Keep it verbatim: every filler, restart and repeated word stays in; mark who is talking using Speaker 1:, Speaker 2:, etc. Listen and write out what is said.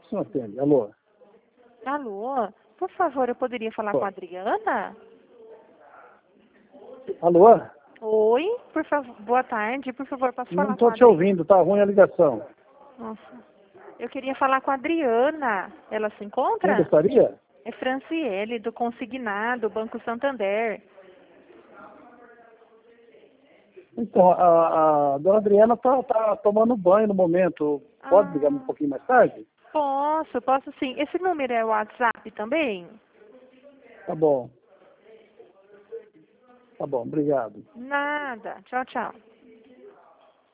Speaker 1: Você não atende. Alô?
Speaker 2: Alô? Por favor, eu poderia falar
Speaker 1: Pô.
Speaker 2: com a Adriana?
Speaker 1: Alô?
Speaker 2: Oi, por favor, boa tarde, por favor, posso falar
Speaker 1: Não
Speaker 2: com a
Speaker 1: estou te
Speaker 2: Adriana?
Speaker 1: ouvindo, tá ruim a ligação.
Speaker 2: Nossa, eu queria falar com a Adriana. Ela se
Speaker 1: Quem
Speaker 2: encontra?
Speaker 1: gostaria?
Speaker 2: É Franciele, do Consignado, Banco Santander.
Speaker 1: Então, a, a dona Adriana está tá tomando banho no momento. Pode ligar um
Speaker 2: Ah,
Speaker 1: pouquinho mais tarde?
Speaker 2: posso, posso sim. Esse número é o WhatsApp também?
Speaker 1: Tá bom. Tá bom, obrigado.
Speaker 2: Nada. Tchau, tchau.